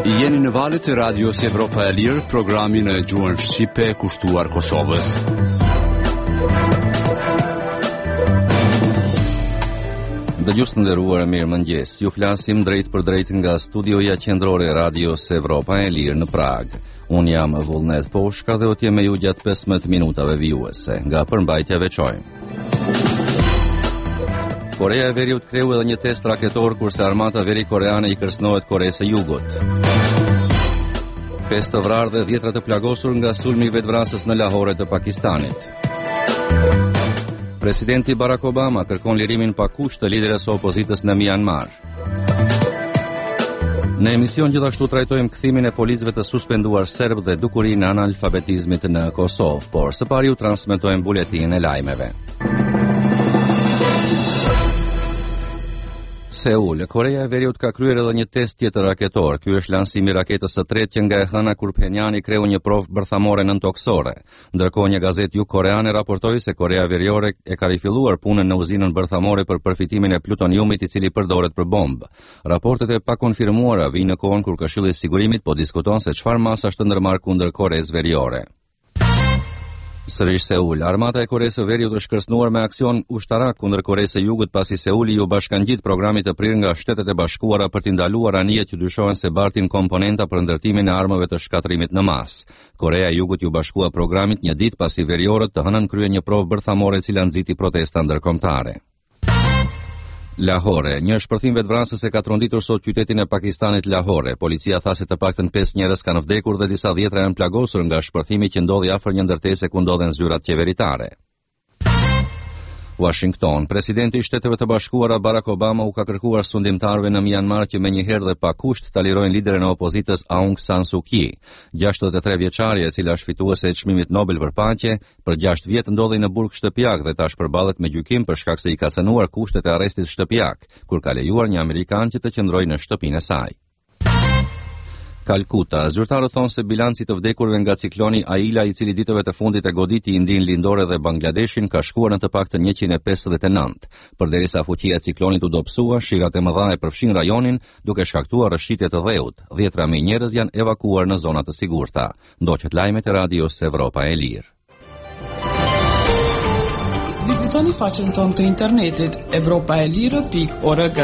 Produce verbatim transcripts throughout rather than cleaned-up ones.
Jeni në valët e Radios Evropa e Lirë, programin e gjuhën shqipe kushtuar Kosovës. Dëgjues të nderuar, mirëmëngjes. Ju flasim drejt për drejt nga studioja qendrore e Radios Evropa e Lirë në Prag. Unë jam Vullnet Poshka dhe o t'jem me ju gjatë pesëmbëdhjetë minutave vijuese nga përmbajtja veçore. Korea e Veriut kreu edhe një test raketor kurse armata veri koreane i kërcënohet Koreas së Jugut. pesë të vrarë dhe dhjetra të plagosur nga sulmi i vetvrasës në Lahore të Pakistanit. Presidenti Barack Obama kërkon lirimin pa kusht të liderës së opozitës në Myanmar. Në emision gjithashtu trajtojmë kthimin e policëve të suspenduar serb dhe dukurinë e analfabetizmit në Kosovë, por së pari ju transmetojmë buletinin e lajmeve. Seul, Korea e Veriut ka kryer edhe një test tjetër raketor. Ky është lansimi i raketës së tretë që nga e hëna kur Pjöngjani kreu një provë bërthamore nëntoksore. Ndërkohë një gazetë jugkoreane raportoi se Korea Veriore e ka rifilluar punën në uzinën bërthamore për përfitimin e plutoniumit i cili përdoret për bombë. Raportet e pakonfirmuara vijnë në kohën kur Këshilli i Sigurimit po diskuton se çfarë masash të ndërmarr kundër Koreas Veriore. Sërish Seul, armata e Koreas së Veriut është kërcënuar me aksion ushtarak kundër Koreas së Jugut pasi Seuli ju bashkangjit programit të prirë nga Shtetet e Bashkuara për t'i ndaluar anijet që dyshohen se bartin komponenta për ndërtimin e armëve të shkatrimit në masë. Korea e Jugut ju bashkua programit një ditë pasi veriorët të hënën kryen një provë bërthamore e cila nxiti protesta ndërkombëtare. Lahore, një shpërthim vetvrasës e ka tronditur sot qytetin e Pakistanit Lahore. Policia tha se të paktën pesë njerëz kanë vdekur dhe disa dhjetra janë plagosur nga shpërthimi që ndodhi afër një ndërtese ku ndodhen zyrat qeveritare. Washington, presidenti i Shteteve të Bashkuara Barack Obama u ka kërkuar sundimtarëve në Myanmar që menjëherë dhe pa kusht ta lirojnë liderin e opozitës Aung San Suu Kyi. gjashtëdhjetë e tre vjeçaria, e cila është fituese e çmimit Nobel për paqe, për gjashtë vjet ndodhej në burg shtëpiak dhe tash përballet me gjykim për shkak se i ka cënuar kushtet e arrestit shtëpiak, kur ka lejuar një amerikan që të qëndrojë në shtëpinë e saj. Kalkuta, zyrtarët thonë se bilanci të vdekurve nga cikloni Aila, i cili ditëve të fundit e goditi Indinë Lindore dhe Bangladeshin, ka shkuar në të paktën njëqind e pesëdhjetë e nëntë. Përderisa fuqia e ciklonit u dobësua, shirat e mëdha e përfshin rajonin, duke shkaktuar rrëshqitje të dheut. dhjetra mijë njerëz janë evakuuar në zona të sigurta. Ndoqet lajmet e Radios Evropa e Lirë. Vizitoni faqen tonë të internetit evropa e lirë pikë org.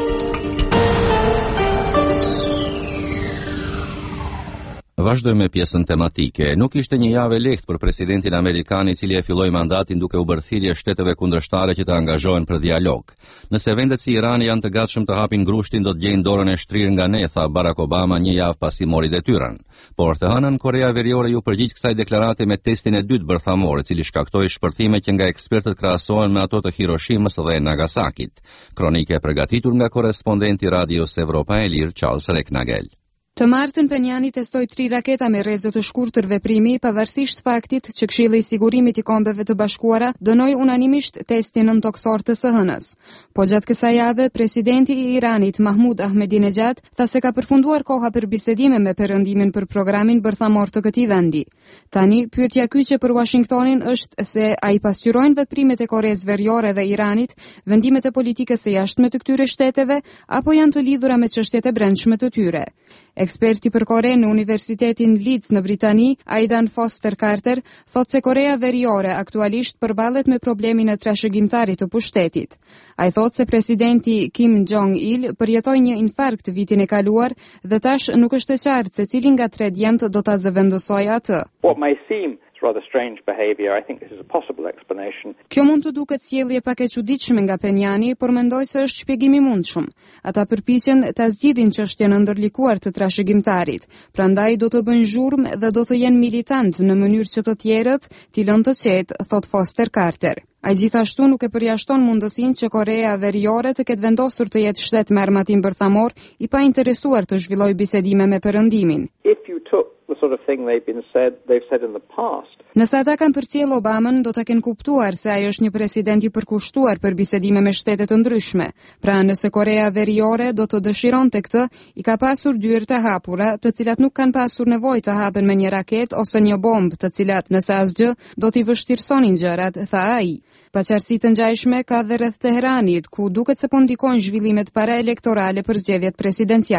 Vazhdojmë me pjesën tematike. Nuk ishte një javë e lehtë për presidentin amerikan, i cili e filloi mandatin duke u bërë thirrje shteteve kundërshtare që të angazhohen për dialog. Nëse vendet si Irani janë të gatshëm të hapin grushtin, do të gjejnë dorën e shtrirë nga ne, tha Barack Obama një javë pasi mori detyrën. Por të hënën Korea Veriore ju përgjigj kësaj deklarate me testin e dytë bërthamor, i cili shkaktoi shpërthime që nga ekspertët krahasohen me ato të Hiroshimës dhe Nagasakit. Kronikë e përgatitur nga korrespondenti Radios Evropa e Lirë Charles Reknagel. Të martën Pjöngjani testoi tri raketa me rrezë të shkurtër veprimi, pavarësisht faktit që Këshilli i Sigurimit i Kombeve të Bashkuara dënoi unanimisht testin nëntoksor të së hënës. Po gjatë kësaj jave, presidenti i Iranit Mahmud Ahmadinejad tha se ka përfunduar koha për bisedime me Perëndimin për programin bërthamor të këtij vendi. Tani, pyetja kyçe për Washingtonin është se a i pasqyrojnë veprimet e Koreas Veriore dhe Iranit vendimet e politikës së jashtme të këtyre shteteve apo janë të lidhura me çështjet e brendshme të tyre. Eksperti për Kore në Universitetin Leeds në Britani, Aidan Foster Carter, thot se Korea Veriore aktualisht përballet me problemin e trashëgimtarit të pushtetit. Ai thot se presidenti Kim Jong-il përjetoi një infarkt vitin e kaluar dhe tash nuk është e qartë se cili nga tre djemt do ta zëvendësojë atë. What may seem rather strange behavior, I think this is a possible explanation. Kjo mund të duket sjellje pak e çuditshme nga Pjöngjani, por mendoj se është shpjegim i mundshëm. Ata përpiqen ta zgjidhin çështjen e ndërlikuar të trashëgimtarit, prandaj do të bëjnë zhurmë dhe do të jenë militant në mënyrë që të tjerët t'i lënë të qetë, thot Foster Carter. Ai gjithashtu nuk e përjashton mundësinë që Korea Veriore të ketë vendosur të jetë shtet me armatim bërthamor i pa interesuar të zhvillojë bisedime me Perëndimin. If you took the sort of thing they've been said, they've said in the past. Nëse ata kanë përcjell Obamën, do ta kenë kuptuar se ai është një president i përkushtuar për bisedime me shtete të ndryshme. Pra nëse Korea Veriore do të dëshironte këtë, i ka pasur dyert të hapura, të cilat nuk kanë pasur nevojë të hapen me një raket ose një bombë, të cilat nëse asgjë do t'i vështirësonin gjërat, tha ai. Paqartësi të ngjashme ka dhe rreth Teheranit, ku duket se po ndikojnë zhvillimet paraelektorale për zgjedhjet presidenciale.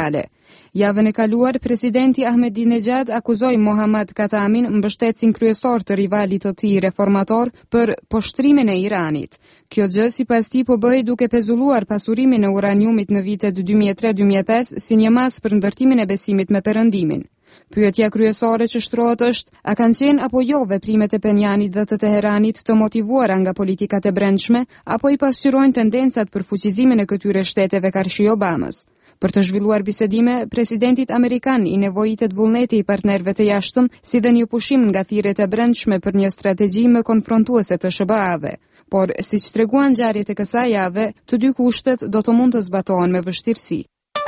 Javën e kaluar, presidenti Ahmadinejad akuzoi Mohammad Khatamin, mbështetësin kryesor të rivalit të tij reformator, për poshtrimin e Iranit. Kjo gjë sipas tij po bëhej duke pezulluar pasurimin e uraniumit në vitet dy mijë e tre dy mijë e pesë si një mas për ndërtimin e besimit me Perëndimin. Pyetja kryesore që shtrohet është, a kanë qenë apo jo veprimet e Penjanit dhe të Teheranit të motivuara nga politikat e brendshme, apo i pasqyrojnë tendencat për fuqizimin e këtyre shteteve karshi Obamës. Për të zhvilluar bisedime, presidentit amerikan i nevojitet vullneti i partnerëve të jashtëm, si dhe një pushim nga thirrjet e brendshme për një strategji më konfrontuese të S B A-ve. Por, siç treguan ngjarjet e kësaj jave, të dy kushtet do të mund të zbatohen me vështirësi.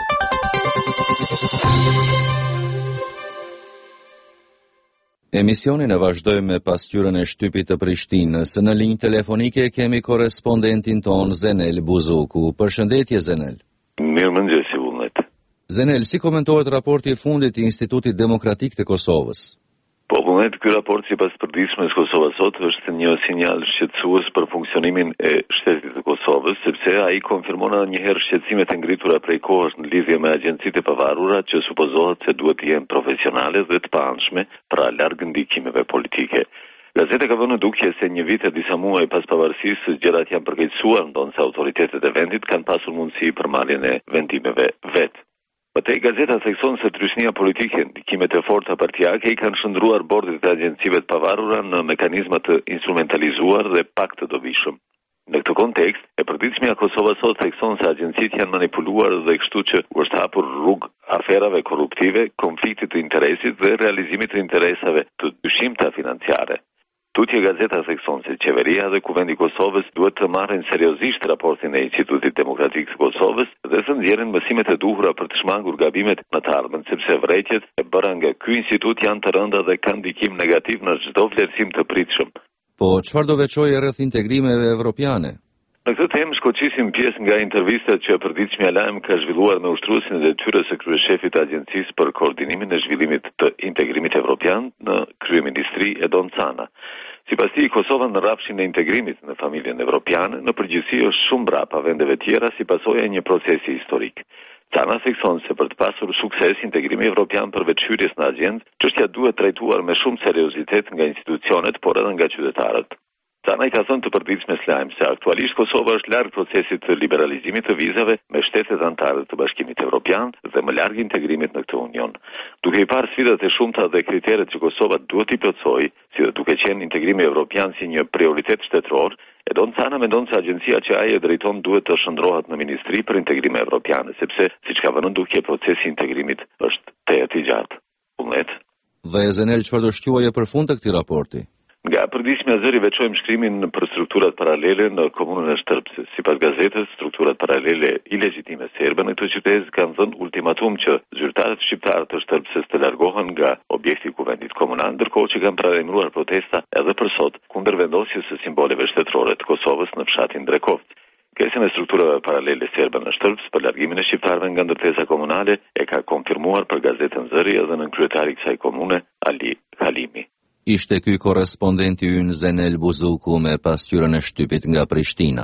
Emisionin e vazhdojmë me pasqyrën e shtypit të Prishtinës. Në linjë telefonike kemi korrespondentin ton Zenel Buzuku. Përshëndetje Zenel. Mirëmëngjes, vullnet. Zenel, si komentohet raporti i fundit i Institutit Demokratik të Kosovës? Po, vullnet, ky raport sipas përditshmës Kosova sot është një sinjal shqetësues për funksionimin e shtetit të Kosovës, sepse ai konfirmon edhe një herë shqetësimet e ngritura prej kohës në lidhje me agjencitë e pavarura që supozohet se duhet të jenë profesionale dhe të paanshme pra larg ndikimeve politike. Gazeta ka vënë në dukje se një vit e disa muaj pas pavarësisë gjërat janë përkeqësuar, ndonse autoritetet e vendit kanë pasur mundësi për marrjen e vendimeve vetë. Mëtej, gazeta thekson se trysnia politike, ndikimet e forta partijake i kanë shndruar bordit e agjencive të pavarura në mekanizma të instrumentalizuar dhe pak të dobishëm. Në këtë kontekst, e përditshmja Kosova sot thekson se agjencitë janë manipuluar dhe kështu që u është hapur rrugë aferave korruptive, konfliktit të interesit dhe realizimit të interesave të dyshimta financiare. Tutje gazeta thekson se qeveria dhe kuvendi i Kosovës duhet të marrin seriozisht raportin e Institutit Demokratik të Kosovës dhe të nxjerrin mësimet e duhura për të shmangur gabimet në të ardhmen, sepse vërejtjet e bëra nga ky institut janë të rënda dhe kanë ndikim negativ në çdo vlerësim të pritshëm. Po, çfarë do veçojë rreth integrimeve evropiane? Në këtë temë shkoqisim pjesë nga intervistat që përditshmja Lajm ka zhvilluar me ushtruesin e detyrës së kryeshefit të Agjencisë për Koordinimin e Zhvillimit të Integrimit Evropian në kryeministri Edon Cana. Sipas tij, Kosova në rrafshin e integrimit në familjen evropiane në përgjithësi është shumë mbrapa vendeve tjera si pasojë e një procesi historik. Cana thekson se për të pasur sukses integrimi evropian përveç hyrjes në agjencë, çështja duhet trajtuar me shumë seriozitet nga institucionet, por edhe nga qytetarët. Cana i ka thënë të përditshmes Lajm se aktualisht Kosova është larg procesit të liberalizimit të vizave me shtetet anëtare të Bashkimit Evropian dhe më larg integrimit në këtë union. Duke i parë sfidat e shumta dhe kriteret që Kosova duhet i plotësojë, si dhe duke qenë integrimi evropian si një prioritet shtetëror, Edon Cana mendon se agjencia që ai e drejton duhet të shndrohet në Ministri për Integrime Evropiane, sepse siç ka vënë në dukje procesi i integrimit është tejet i gjatë. Vullnet. Dhe Zenel, çfarë do shquaje për fund të këtij raporti? Nga përditshmja zëri veçojmë shkrimin për strukturat paralele në komunën e Shtërpsës. Sipas gazetës, strukturat paralele ilegjitime serbe në këtë qytet kanë dhënë ultimatum që zyrtarët shqiptarë të Shtërpsës të largohen nga objekti i kuvendit komunal, ndërkohë që kanë paralajmëruar protesta edhe për sot kundër vendosjes së simboleve shtetërore të Kosovës në fshatin Drekovc. Kërkesën e strukturave paralele serbe në Shtërps për largimin e shqiptarëve nga ndërtesa komunale e ka konfirmuar për gazetën Zëri edhe në kryetari i kësaj komune, Ali Halimi. Ishte ky korrespondenti ynë Zenel Buzuku me pasqyrën e shtypit nga Prishtina.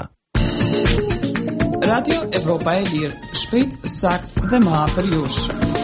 Radio Evropa e Lirë, shpejt, sakt dhe më afër jush.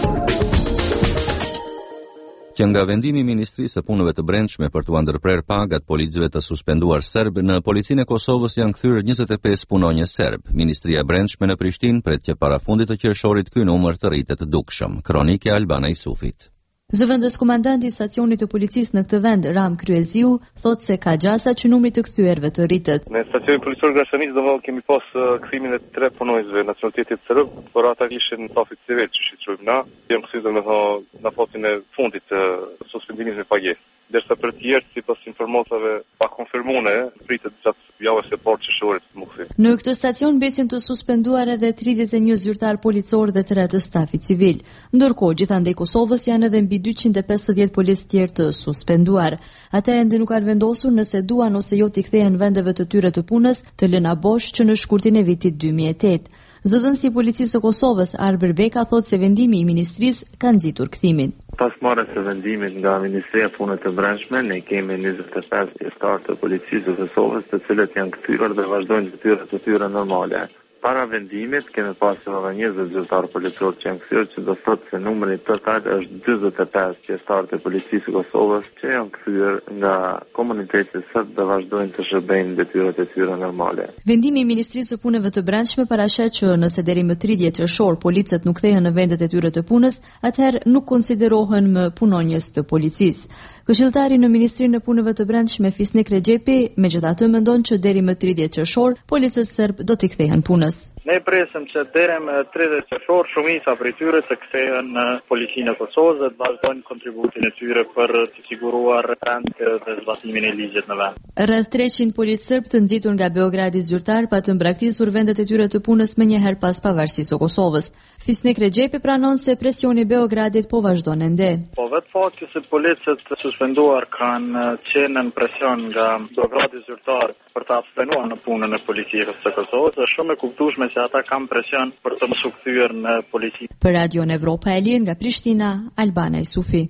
Që nga vendimi i Ministrisë së Punëve të Brendshme për t'u ndërprer pagat policëve të suspenduar serb, në policinë e Kosovës janë kthyer njëzet e pesë punonjës serb. Ministria e Brendshme në Prishtinë pret që para fundit të qershorit ky numër të rritet dukshëm. Kronike Albana Isufit. Zëvendës komandanti i stacionit të policisë në këtë vend, Ram Kryeziu, thotë se ka gjasa që numri të kthyer të rritet. Në stacionin policor Grashanis do kemi pas uh, kthimin e tre punonjësve nacionalitetit serb, por ata ishin stafit civil që shiqojmë na, janë kthyer domethënë në fatin e fundit të uh, suspendimit me pagesë. Derisa për të tjerë, sipas informatave pa konfirmuar, pritet gjatë javës së parë qershorit të mundësi. Në këtë stacion besin të suspenduar edhe tridhjetë e një zyrtar policor dhe tre të stafit civil. Ndërkohë, gjithandej Kosovës janë edhe mbi dyqind e pesëdhjetë policë tjerë të suspenduar. Ata ende nuk kanë vendosur nëse duan ose jo t'i kthehen vendeve të tyre të punës të lëna bosh që në shkurtin e vitit dy mijë e tetë. Zëdhënësi i policisë së Kosovës, Arber Beka, thotë se vendimi i ministrisë ka nxitur kthimin. Pas marrjes së vendimit nga Ministria e Punëve të Brendshme, ne kemi njëzet e pesë pjesëtar të policisë së Kosovës, të cilët janë kthyer dhe vazhdojnë detyrat e tyre normale. Para vendimit kemi pasur edhe njëzet zyrtar policor që janë kthyer, që do thotë se numri total është dyzet e pesë pjesëtarë të policisë së Kosovës që janë kthyer nga komuniteti serb dhe vazhdojnë të shërbejnë detyrat e tyre normale. Vendimi i Ministrisë së Punëve të Brendshme paraqet që nëse deri më tridhjetë qershor policët nuk kthehen në vendet e tyre të punës, atëherë nuk konsiderohen më punonjës të policisë. Këshilltari në Ministrinë e Punëve të Brendshme Fisnik Rexhepi megjithatë mendon që deri më tridhjetë qershor policët serb do t'i kthehen punës. Ne presim që deri më tridhjetë qershor shumica prej tyre të kthehen në policinë e Kosovës dhe të vazhdojnë kontributin e tyre për të siguruar rendin dhe zbatimin e ligjit në vend. Rreth treqind policë serb të nxitur nga Beogradi zyrtar pa të mbraktisur vendet e tyre të punës më njëherë pas pavarësisë së Kosovës. Fisnik Rexhepi pranon se presioni i Beogradit po vazhdon ende. Po vetë fakti se policët suspenduar kanë qenë në presion nga Beogradi zyrtar për të abstenuar në punën e policisë së Kosovës, është shumë e kuptueshme se ata kanë presion për të mos u kthyer në polici. Për Radio Evropa e Lirë nga Prishtina, Albana Isufi.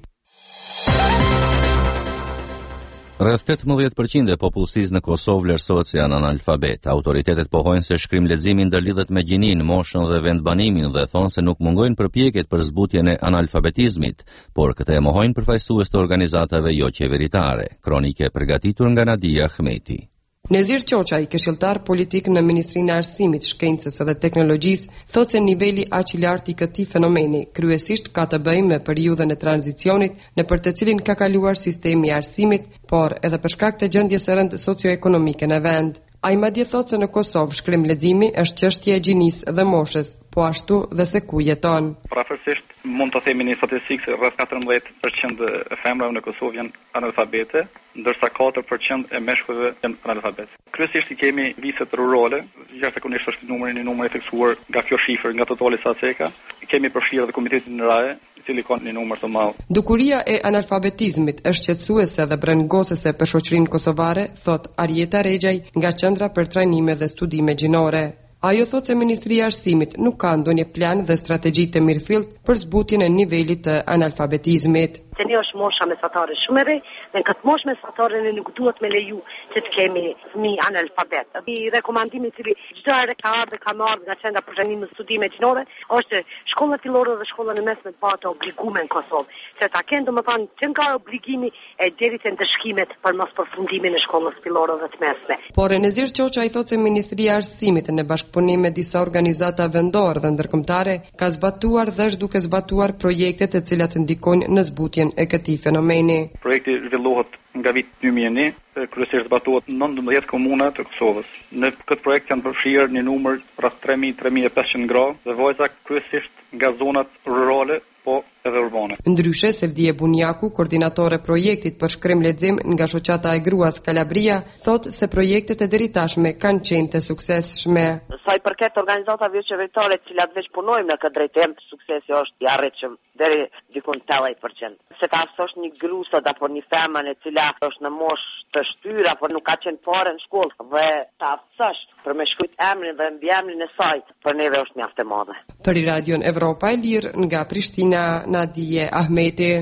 Rreth tetëmbëdhjetë përqind e popullsisë në Kosovë vlerësohet se janë analfabet. Autoritetet pohojnë se shkrimleximi ndërlidhet me gjininë, moshën dhe vendbanimin dhe thonë se nuk mungojnë përpjekjet për zbutjen e analfabetizmit, por këtë e mohojnë përfaqësues të organizatave jo qeveritare. Kronike përgatitur nga Nadia Ahmeti. Nezir Qoqaj, këshilltar politik në Ministrinë e Arsimit, Shkencës dhe Teknologjisë, thotë se niveli aq i lartë i këtij fenomeni kryesisht ka të bëjë me periudhën e tranzicionit nëpër të cilin ka kaluar sistemi i arsimit, por edhe për shkak të gjendjes së rëndë socioekonomike në vend. Ai madje thotë se në Kosovë shkrimleximi është çështje e gjinisë dhe moshës, po ashtu dhe se ku jeton. Prafërsisht mund të themi një statistikë se rreth katërmbëdhjetë përqind e femrave në Kosovë janë analfabete, ndërsa katër përqind e meshkujve janë analfabete. Kryesisht i kemi viset rurale, jashtëzakonisht është numri një numër i theksuar nga kjo shifër, nga totali sa ceka. Kemi përfshirë edhe komitetin në raje, i cili ka një numër të madh. Dukuria e analfabetizmit është qetësuese dhe brengosese për shoqërinë kosovare, thot Arjeta Rexhaj nga Qendra për Trajnime dhe Studime Gjinore. Ajo thot se Ministria e Arsimit nuk ka ndonjë plan dhe strategji të mirëfillt për zbutjen e nivelit të analfabetizmit. Tani është mosha mesatare shumë e re, dhe në këtë moshë mesatare ne nuk duhet me leju që të kemi fëmijë analfabet. I rekomandimi i cili çdo herë ka ardhur ka marrë nga Qendra për Trajnim dhe Studime Gjinore është shkollat fillore dhe shkollat e mesme të bëhen obligume në Kosovë. Se ta kenë domethënë që nga obligimi e deri te ndëshkimet për mos përfundimin e shkollës fillore dhe të mesme. Por Nezir Qoqaj thotë se Ministria e Arsimit në bashkëpunim me disa organizata vendore dhe ndërkombëtare ka zbatuar dhe është duke zbatuar projekte të cilat ndikojnë në zbutjen e këtij fenomeni. Projekti zhvillohet nga viti dy mijë e një, kryesisht zbatohet në nëntëmbëdhjetë komuna të Kosovës. Në këtë projekt janë përfshirë një numër rreth tre mijë tre mijë e pesëqind gra dhe vajza kryesisht nga zonat rurale, po edhe urbane. Ndryshe, Sevdije Bunjaku, koordinatore projektit për shkrimlexim nga shoqata e gruas Kalabria, thotë se projektet e deri tashme kanë qenë të suksesshme. Sa i përket organizatave jo qeveritare të cilat veç punojnë në këtë drejtim, suksesi është i arritshëm deri diku në tetëdhjetë përqind. Se ta afsosh një grusë apo një femër e cila është në moshë të shtyra, por nuk ka qenë fare në shkollë, dhe ta afsosh për me shkruajt emrin dhe mbiemrin e saj, për neve është mjaft e madhe. Për Radion Evropa e Lirë nga Prishtina, Nadia Ahmeti.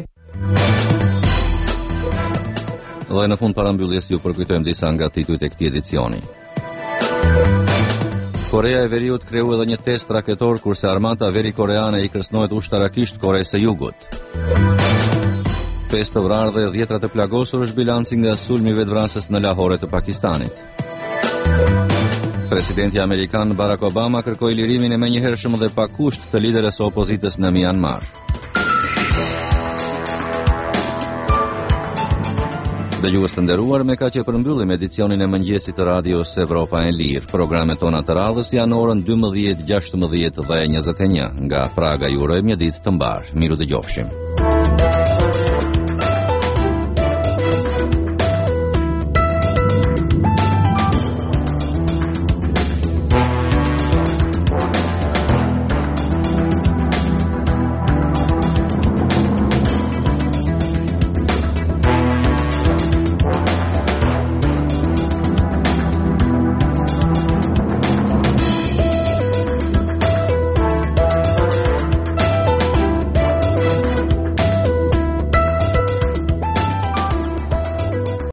Dhe në fund parambylljes ju përkujtojmë disa nga titujt e këtij edicioni. Korea e Veriut kreu edhe një test raketor kurse armata veri koreane i kërcënohet ushtarakisht Koreas së Jugut. pesë të vrarë dhe dhjetra të plagosur është bilanci nga sulmi vetvrasës në Lahore të Pakistanit. Presidenti amerikan Barack Obama kërkoi lirimin e menjëhershëm dhe pa kusht të liderës së opozitës në Myanmar. Dëgjues të nderuar, me kaq e përmbyllim edicionin e mëngjesit të Radios Evropa e Lirë. Programet tona të radhës janë orën dymbëdhjetë, gjashtëmbëdhjetë dhe njëzet e një. Nga Praga ju urojmë një ditë të mbar. Miru dëgjofshim.